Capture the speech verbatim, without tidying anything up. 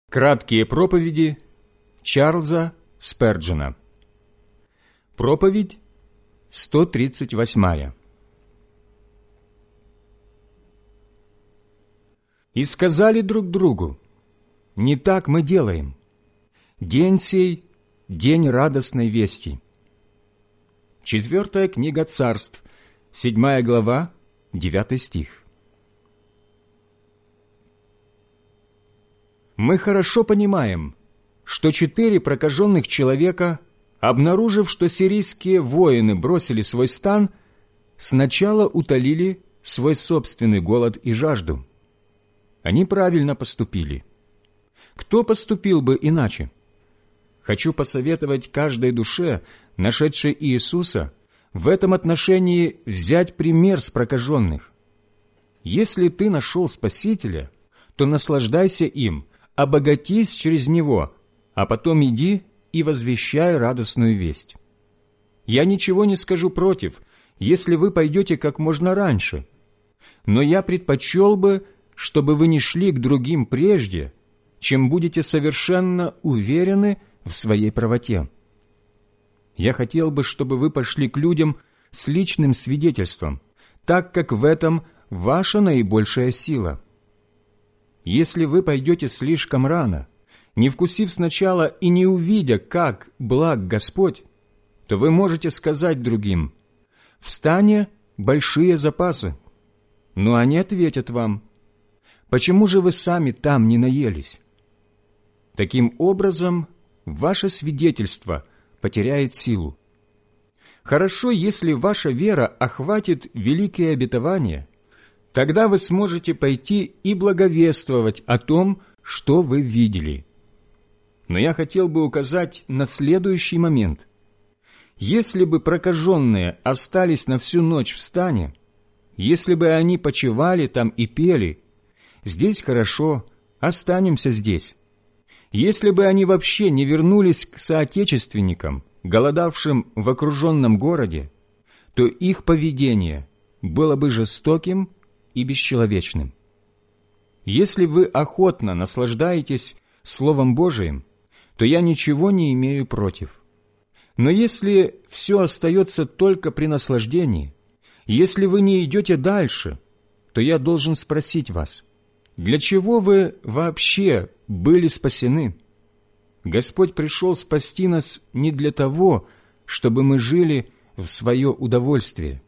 Краткие проповеди Чарльза Сперджена. Проповедь сто тридцать восьмая. «И сказали друг другу: не так мы делаем. День сей – день радостной вести». Четвертая книга Царств, седьмая глава, девятый стих. Мы хорошо понимаем, что четыре прокаженных человека, обнаружив, что сирийские воины бросили свой стан, сначала утолили свой собственный голод и жажду. Они правильно поступили. Кто поступил бы иначе? Хочу посоветовать каждой душе, нашедшей Иисуса, в этом отношении взять пример с прокаженных. Если ты нашел Спасителя, то наслаждайся им, обогатись через Него, а потом иди и возвещай радостную весть. Я ничего не скажу против, если вы пойдете как можно раньше, но я предпочел бы, чтобы вы не шли к другим прежде, чем будете совершенно уверены в своей правоте. Я хотел бы, чтобы вы пошли к людям с личным свидетельством, так как в этом ваша наибольшая сила. Если вы пойдете слишком рано, не вкусив сначала и не увидя, как благ Господь, то вы можете сказать другим: «В стане большие запасы». Но они ответят вам: «Почему же вы сами там не наелись?» Таким образом, ваше свидетельство потеряет силу. Хорошо, если ваша вера охватит великие обетования, тогда вы сможете пойти и благовествовать о том, что вы видели. Но я хотел бы указать на следующий момент. Если бы прокаженные остались на всю ночь в стане, если бы они почивали там и пели: «Здесь хорошо, останемся здесь», если бы они вообще не вернулись к соотечественникам, голодавшим в окруженном городе, то их поведение было бы жестоким и бесчеловечным. Если вы охотно наслаждаетесь Словом Божиим, то я ничего не имею против. Но если все остается только при наслаждении, если вы не идете дальше, то я должен спросить вас: для чего вы вообще были спасены? Господь пришел спасти нас не для того, чтобы мы жили в свое удовольствие.